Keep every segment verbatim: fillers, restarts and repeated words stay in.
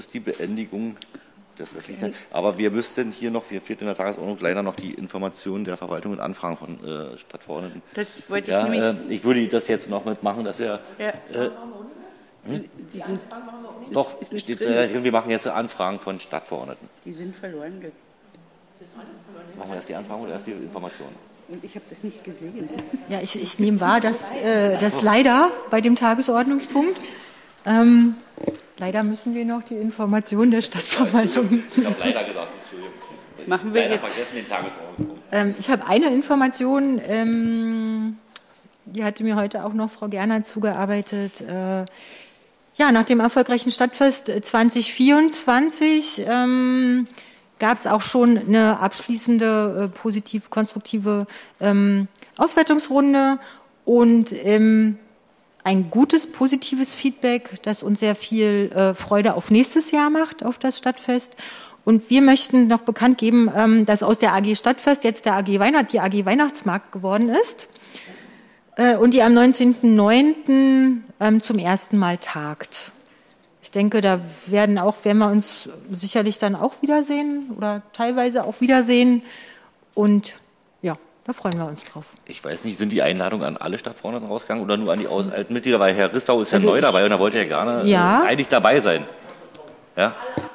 die Beendigung des Öffentlichen. Aber wir müssten hier noch, hier fehlt in der Tagesordnung leider noch die Information der Verwaltung und Anfragen von äh, Stadtverordneten. Das wollte ich ja, nämlich. Äh, ich würde das jetzt noch mitmachen, dass wir. Ja. Äh, hm? Die sind, Doch, ist nicht steht, äh, wir machen jetzt Anfragen von Stadtverordneten. Die sind verloren gegangen. Machen wir erst die Anfragen oder erst die Informationen? Und ich habe das nicht gesehen. Ja, ich, ich nehme wahr, dass äh, das leider bei dem Tagesordnungspunkt. Ähm, leider müssen wir noch die Informationen der Stadtverwaltung. Ich habe leider gesagt, machen wir leider jetzt. vergessen den Tagesordnungspunkt. Ähm, ich habe eine Information, ähm, die hatte mir heute auch noch Frau Gerner zugearbeitet. Äh, ja, nach dem erfolgreichen Stadtfest zwanzig vierundzwanzig ähm, gab es auch schon eine abschließende, äh, positiv konstruktive ähm, Auswertungsrunde und ähm, ein gutes, positives Feedback, das uns sehr viel äh, Freude auf nächstes Jahr macht, auf das Stadtfest. Und wir möchten noch bekannt geben, ähm, dass aus der A G Stadtfest jetzt der A G Weihnacht, die A G Weihnachtsmarkt geworden ist äh, und die am neunzehnten neunten Ähm, zum ersten Mal tagt. Ich denke, da werden auch, werden wir uns sicherlich dann auch wiedersehen oder teilweise auch wiedersehen. Und ja, da freuen wir uns drauf. Ich weiß nicht, sind die Einladungen an alle Stadtverordneten rausgegangen oder nur an die alten Mitglieder? Weil Herr Ristau ist ja also neu ich, dabei und er wollte ja gerne ja. äh, eigentlich dabei sein. Ja?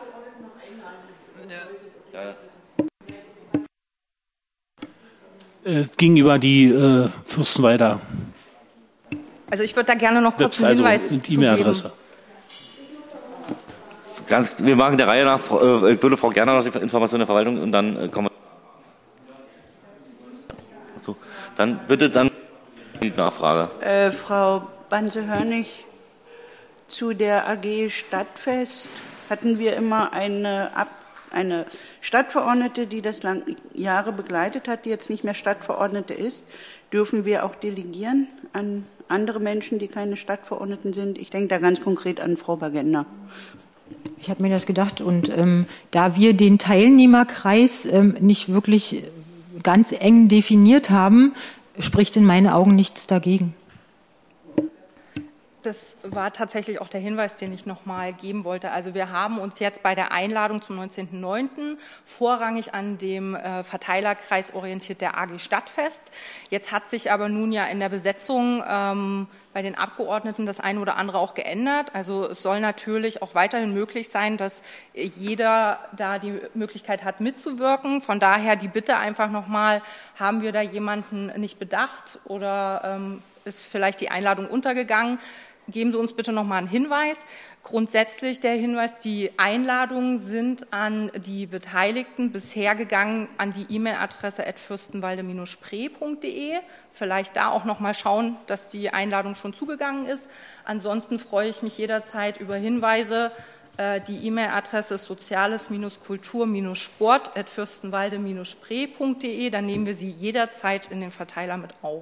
Äh, gegenüber die äh, Fürstenwalder. Also ich würde da gerne noch kurz einen also Hinweis die E-Mail-Adresse. Ganz, wir machen der Reihe nach, äh, ich würde Frau Gerner noch die Information der Verwaltung und dann äh, kommen wir. So, dann bitte dann die Nachfrage. Äh, Frau Banse-Hörnig, zu der A G Stadtfest hatten wir immer eine, Ab eine Stadtverordnete, die das lang Jahre begleitet hat, die jetzt nicht mehr Stadtverordnete ist. Dürfen wir auch delegieren an andere Menschen, die keine Stadtverordneten sind? Ich denke da ganz konkret an Frau Bagender. Ich habe mir das gedacht und ähm, da wir den Teilnehmerkreis ähm, nicht wirklich ganz eng definiert haben, spricht in meinen Augen nichts dagegen. Das war tatsächlich auch der Hinweis, den ich noch mal geben wollte. Also wir haben uns jetzt bei der Einladung zum neunzehnten neunten vorrangig an dem äh, Verteilerkreis orientiert der A G Stadtfest. Jetzt hat sich aber nun ja in der Besetzung ähm, bei den Abgeordneten das eine oder andere auch geändert. Also es soll natürlich auch weiterhin möglich sein, dass jeder da die Möglichkeit hat, mitzuwirken. Von daher die Bitte einfach noch mal, haben wir da jemanden nicht bedacht oder ähm, ist vielleicht die Einladung untergegangen? Geben Sie uns bitte noch mal einen Hinweis. Grundsätzlich der Hinweis, die Einladungen sind an die Beteiligten bisher gegangen an die E-Mail-Adresse at fürstenwalde Bindestrich spree punkt de. Vielleicht da auch noch mal schauen, dass die Einladung schon zugegangen ist. Ansonsten freue ich mich jederzeit über Hinweise. Die E-Mail-Adresse ist soziales-kultur-sport at fürstenwalde Bindestrich spree punkt de. Dann nehmen wir sie jederzeit in den Verteiler mit auf.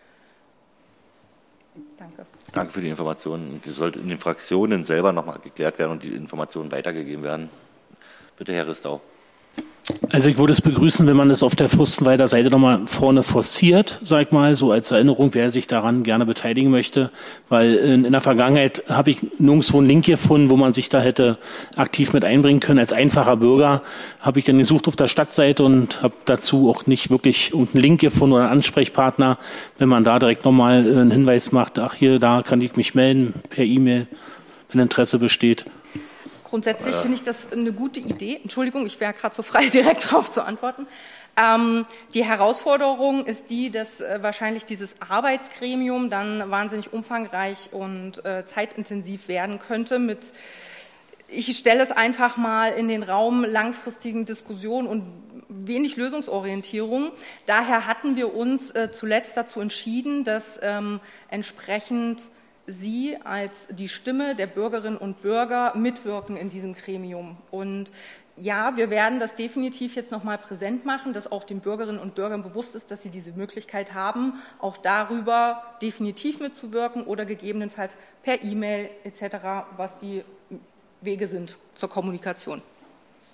Danke. Danke für die Informationen. Die sollte in den Fraktionen selber noch mal geklärt werden und die Informationen weitergegeben werden. Bitte, Herr Ristau. Also ich würde es begrüßen, wenn man es auf der Fürstenwalder Seite nochmal vorne forciert, sag ich mal, so als Erinnerung, wer sich daran gerne beteiligen möchte. Weil in, in der Vergangenheit habe ich nirgendwo einen Link gefunden, wo man sich da hätte aktiv mit einbringen können. Als einfacher Bürger habe ich dann gesucht auf der Stadtseite und habe dazu auch nicht wirklich einen Link gefunden oder einen Ansprechpartner. Wenn man da direkt nochmal einen Hinweis macht, ach hier, da kann ich mich melden per E-Mail, wenn Interesse besteht. Grundsätzlich finde ich das eine gute Idee. Entschuldigung, ich wäre gerade so frei, direkt darauf zu antworten. Ähm, die Herausforderung ist die, dass äh, wahrscheinlich dieses Arbeitsgremium dann wahnsinnig umfangreich und äh, zeitintensiv werden könnte mit, ich stelle es einfach mal in den Raum, langfristigen Diskussionen und wenig Lösungsorientierung. Daher hatten wir uns äh, zuletzt dazu entschieden, dass ähm, entsprechend Sie als die Stimme der Bürgerinnen und Bürger mitwirken in diesem Gremium. Und ja, wir werden das definitiv jetzt noch mal präsent machen, dass auch den Bürgerinnen und Bürgern bewusst ist, dass sie diese Möglichkeit haben, auch darüber definitiv mitzuwirken oder gegebenenfalls per E-Mail et cetera, was die Wege sind zur Kommunikation.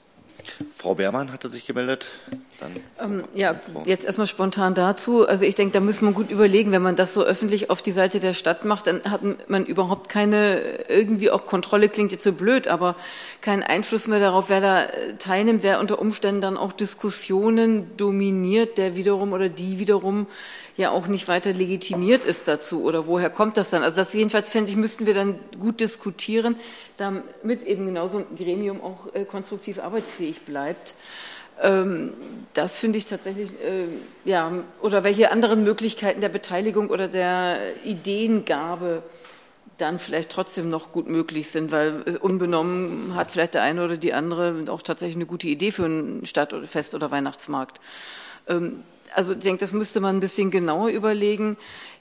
Frau Beermann hatte sich gemeldet. Dann ähm, ja, jetzt erstmal spontan dazu. Also ich denke, da muss man gut überlegen, wenn man das so öffentlich auf die Seite der Stadt macht, dann hat man überhaupt keine, irgendwie auch Kontrolle klingt jetzt so blöd, aber keinen Einfluss mehr darauf, wer da teilnimmt, wer unter Umständen dann auch Diskussionen dominiert, der wiederum oder die wiederum ja auch nicht weiter legitimiert ist dazu, oder woher kommt das dann? Also das jedenfalls, fände ich, müssten wir dann gut diskutieren, damit eben genauso ein Gremium auch äh, konstruktiv arbeitsfähig bleibt. Ähm, das finde ich tatsächlich, äh, ja, oder welche anderen Möglichkeiten der Beteiligung oder der Ideengabe dann vielleicht trotzdem noch gut möglich sind, weil äh, unbenommen hat vielleicht der eine oder die andere auch tatsächlich eine gute Idee für ein Stadtfest oder Weihnachtsmarkt. Ähm, Also ich denke, das müsste man ein bisschen genauer überlegen.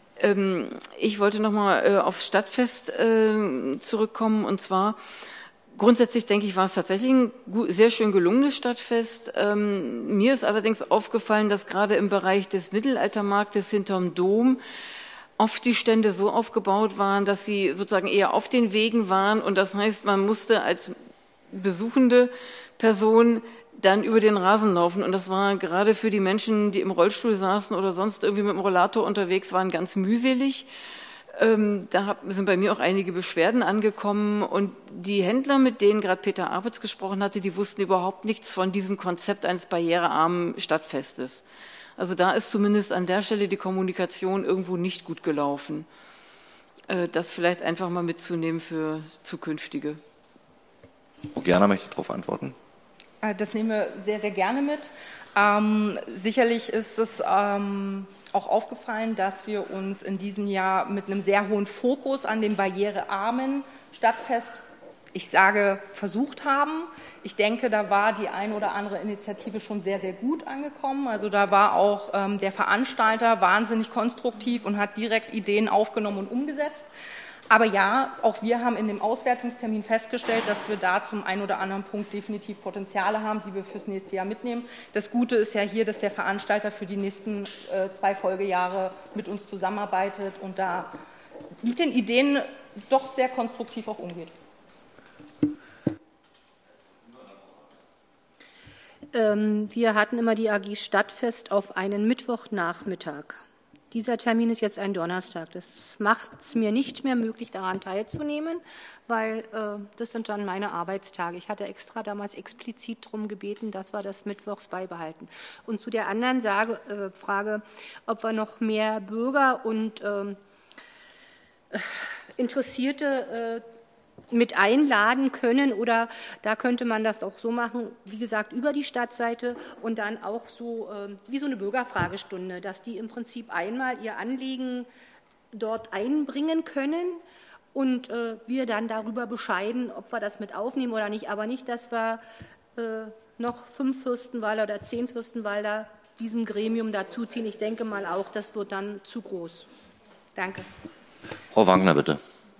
Ich wollte noch mal auf Stadtfest zurückkommen. Und zwar, grundsätzlich denke ich, war es tatsächlich ein sehr schön gelungenes Stadtfest. Mir ist allerdings aufgefallen, dass gerade im Bereich des Mittelaltermarktes hinterm Dom oft die Stände so aufgebaut waren, dass sie sozusagen eher auf den Wegen waren. Und das heißt, man musste als besuchende Person dann über den Rasen laufen. Und das war gerade für die Menschen, die im Rollstuhl saßen oder sonst irgendwie mit dem Rollator unterwegs waren, ganz mühselig. Ähm, da sind bei mir auch einige Beschwerden angekommen. Und die Händler, mit denen gerade Peter Arbitz gesprochen hatte, die wussten überhaupt nichts von diesem Konzept eines barrierearmen Stadtfestes. Also da ist zumindest an der Stelle die Kommunikation irgendwo nicht gut gelaufen. Äh, das vielleicht einfach mal mitzunehmen für zukünftige. Frau Gerner möchte darauf antworten. Das nehmen wir sehr, sehr gerne mit. Ähm, sicherlich ist es ähm, auch aufgefallen, dass wir uns in diesem Jahr mit einem sehr hohen Fokus an dem barrierearmen Stadtfest, ich sage, versucht haben. Ich denke, da war die eine oder andere Initiative schon sehr, sehr gut angekommen. Also da war auch ähm, der Veranstalter wahnsinnig konstruktiv und hat direkt Ideen aufgenommen und umgesetzt. Aber ja, auch wir haben in dem Auswertungstermin festgestellt, dass wir da zum einen oder anderen Punkt definitiv Potenziale haben, die wir fürs nächste Jahr mitnehmen. Das Gute ist ja hier, dass der Veranstalter für die nächsten äh, zwei Folgejahre mit uns zusammenarbeitet und da mit den Ideen doch sehr konstruktiv auch umgeht. Ähm, wir hatten immer die A G Stadtfest auf einen Mittwochnachmittag. Dieser Termin ist jetzt ein Donnerstag. Das macht es mir nicht mehr möglich, daran teilzunehmen, weil äh, das sind dann meine Arbeitstage. Ich hatte extra damals explizit darum gebeten, dass wir das mittwochs beibehalten. Und zu der anderen Sage, äh, Frage, ob wir noch mehr Bürger und äh, Interessierte äh, mit einladen können, oder da könnte man das auch so machen, wie gesagt, über die Stadtseite und dann auch so äh, wie so eine Bürgerfragestunde, dass die im Prinzip einmal ihr Anliegen dort einbringen können und äh, wir dann darüber bescheiden, ob wir das mit aufnehmen oder nicht, aber nicht, dass wir äh, noch fünf Fürstenwalder oder zehn Fürstenwalder diesem Gremium dazuziehen. Ich denke mal auch, das wird dann zu groß. Danke. Frau Wagner, bitte.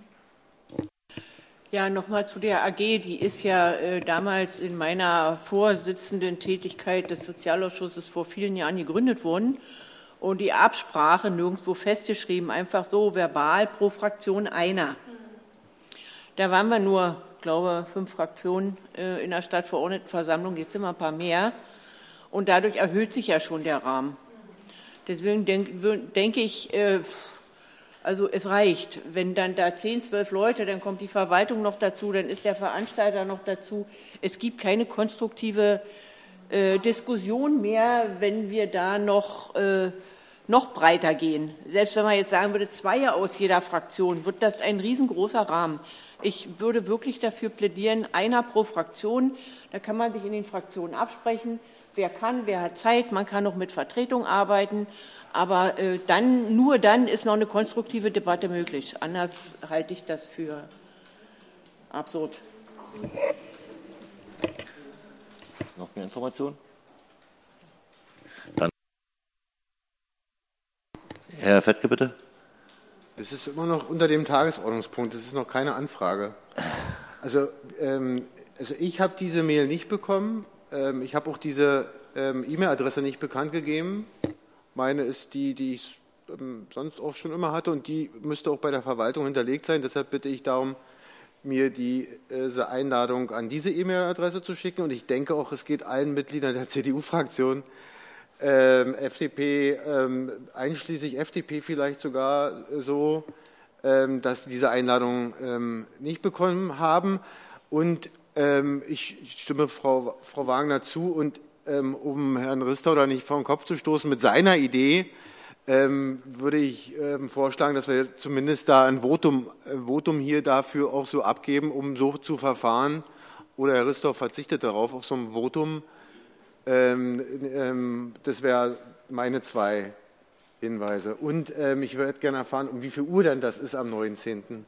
Ja, nochmal zu der A G. Die ist ja äh, damals in meiner vorsitzenden Tätigkeit des Sozialausschusses vor vielen Jahren gegründet worden. Und die Absprache nirgendwo festgeschrieben, einfach so verbal pro Fraktion einer. Da waren wir nur, glaube ich, fünf Fraktionen äh, in der Stadtverordnetenversammlung, jetzt sind wir ein paar mehr. Und dadurch erhöht sich ja schon der Rahmen. Deswegen denke denk ich, äh, Also es reicht, wenn dann da zehn, zwölf Leute, dann kommt die Verwaltung noch dazu, dann ist der Veranstalter noch dazu. Es gibt keine konstruktive äh, Diskussion mehr, wenn wir da noch, äh, noch breiter gehen. Selbst wenn man jetzt sagen würde, zwei aus jeder Fraktion, wird das ein riesengroßer Rahmen. Ich würde wirklich dafür plädieren, einer pro Fraktion. Da kann man sich in den Fraktionen absprechen. Wer kann, wer hat Zeit, man kann noch mit Vertretung arbeiten, aber äh, dann, nur dann ist noch eine konstruktive Debatte möglich. Anders halte ich das für absurd. Noch mehr Informationen? Dann Herr Fettke, bitte. Das ist immer noch unter dem Tagesordnungspunkt, das ist noch keine Anfrage. Also, ähm, also ich habe diese Mail nicht bekommen. Ich habe auch diese ähm, E-Mail-Adresse nicht bekannt gegeben. Meine ist die, die ich ähm, sonst auch schon immer hatte und die müsste auch bei der Verwaltung hinterlegt sein. Deshalb bitte ich darum, mir die, diese Einladung an diese E-Mail-Adresse zu schicken. Und ich denke auch, es geht allen Mitgliedern der C D U-Fraktion, ähm, F D P, ähm, einschließlich F D P vielleicht sogar so, ähm, dass sie diese Einladung ähm, nicht bekommen haben. Und ähm, ich stimme Frau, Frau Wagner zu. Und ähm, um Herrn Ristauer nicht vor den Kopf zu stoßen mit seiner Idee, ähm, würde ich ähm, vorschlagen, dass wir zumindest da ein Votum, äh, Votum hier dafür auch so abgeben, um so zu verfahren. Oder Herr Ristauer verzichtet darauf, auf so ein Votum. Ähm, ähm, das wären meine zwei Hinweise. Und ähm, ich würde gerne erfahren, um wie viel Uhr denn das ist am neunzehnten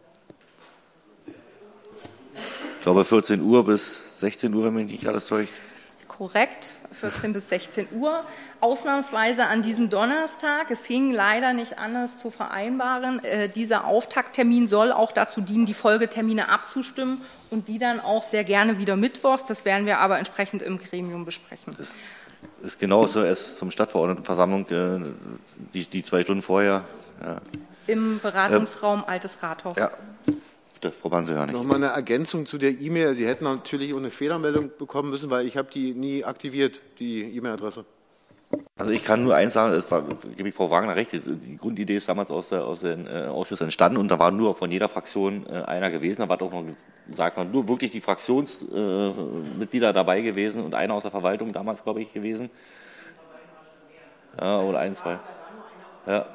Ich glaube vierzehn Uhr bis sechzehn Uhr, wenn mich nicht alles täuscht. Korrekt, vierzehn bis sechzehn Uhr. Ausnahmsweise an diesem Donnerstag. Es ging leider nicht anders zu vereinbaren. Äh, dieser Auftakttermin soll auch dazu dienen, die Folgetermine abzustimmen und die dann auch sehr gerne wieder mittwochs. Das werden wir aber entsprechend im Gremium besprechen. Das ist genauso erst zum Stadtverordnetenversammlung, äh, die, die zwei Stunden vorher. Ja. Im Beratungsraum ähm, Altes Rathaus. Ja. Frau Banse-Hörnig. Noch mal eine Ergänzung zu der E-Mail. Sie hätten natürlich auch eine Fehlermeldung bekommen müssen, weil ich habe die nie aktiviert, die E-Mail-Adresse. Also ich kann nur eins sagen, es war, gebe ich Frau Wagner recht, die Grundidee ist damals aus, der, aus dem äh, Ausschuss entstanden und da war nur von jeder Fraktion äh, einer gewesen. Da war doch noch, sagt man, nur wirklich die Fraktionsmitglieder äh, dabei gewesen und einer aus der Verwaltung damals, glaube ich, gewesen. Ja, oder ein, zwei. Ja.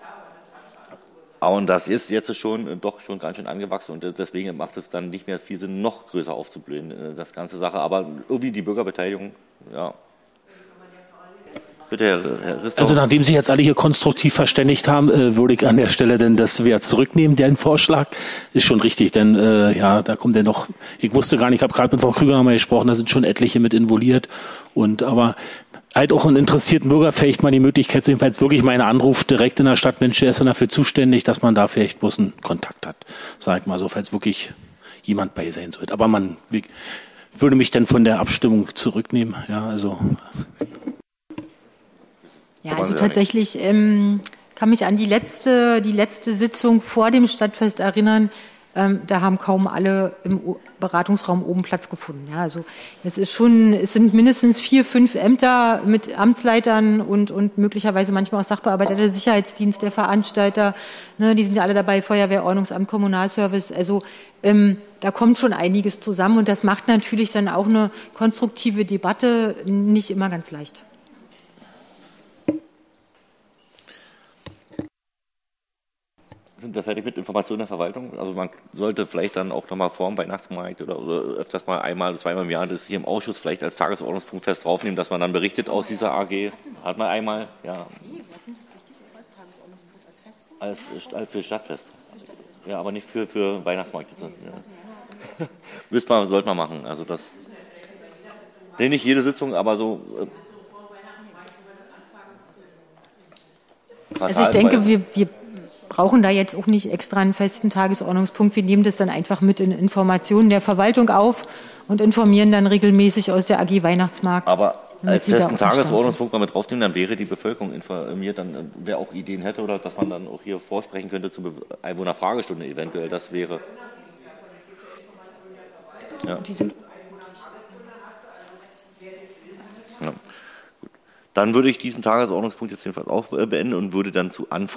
Und das ist jetzt schon doch schon ganz schön angewachsen und deswegen macht es dann nicht mehr viel Sinn, noch größer aufzublähen, das ganze Sache. Aber irgendwie die Bürgerbeteiligung, ja. Bitte, Herr, Herr Ristauer. Also nachdem Sie jetzt alle hier konstruktiv verständigt haben, äh, würde ich an der Stelle denn das wieder zurücknehmen, den Vorschlag. Ist schon richtig, denn äh, ja, da kommt ja noch, ich wusste gar nicht, ich habe gerade mit Frau Krüger nochmal gesprochen, da sind schon etliche mit involviert. Und aber halt auch einen interessierten Bürger vielleicht mal die Möglichkeit, jedenfalls wirklich mal einen Anruf direkt in der Stadt, Mensch, der ist dann dafür zuständig, dass man da vielleicht bloß einen Kontakt hat, sag ich mal so, falls wirklich jemand bei sein sollte. Aber man wie, würde mich dann von der Abstimmung zurücknehmen, ja, also. Ja, also tatsächlich ähm, kann mich an die letzte, die letzte Sitzung vor dem Stadtfest erinnern. Ähm, da haben kaum alle im Beratungsraum oben Platz gefunden. Ja, also es ist schon, es sind mindestens vier, fünf Ämter mit Amtsleitern und und möglicherweise manchmal auch Sachbearbeiter der Sicherheitsdienst, der Veranstalter. Ne, die sind ja alle dabei, Feuerwehr, Ordnungsamt, Kommunalservice. Also ähm, da kommt schon einiges zusammen und das macht natürlich dann auch eine konstruktive Debatte nicht immer ganz leicht. Sind wir fertig mit Informationen der Verwaltung? Also man sollte vielleicht dann auch nochmal vor dem Weihnachtsmarkt oder, oder öfters mal einmal, zweimal im Jahr das hier im Ausschuss vielleicht als Tagesordnungspunkt fest draufnehmen, dass man dann berichtet aus dieser A G. Hat man einmal, ja. Als, als für Stadtfest. Ja, aber nicht für, für Weihnachtsmarkt. Ja. Müsste man, sollte man machen. Also das. Nee, nicht jede Sitzung, aber so. Äh, also ich denke, wir, wir brauchen da jetzt auch nicht extra einen festen Tagesordnungspunkt. Wir nehmen das dann einfach mit in Informationen der Verwaltung auf und informieren dann regelmäßig aus der A G Weihnachtsmarkt. Aber als festen Tagesordnungspunkt mal mit draufnehmen, dann wäre die Bevölkerung informiert, dann wer auch Ideen hätte oder dass man dann auch hier vorsprechen könnte zur Einwohnerfragestunde eventuell. Das wäre. Ja. Ja. Dann würde ich diesen Tagesordnungspunkt jetzt jedenfalls auch beenden und würde dann zu Anfragen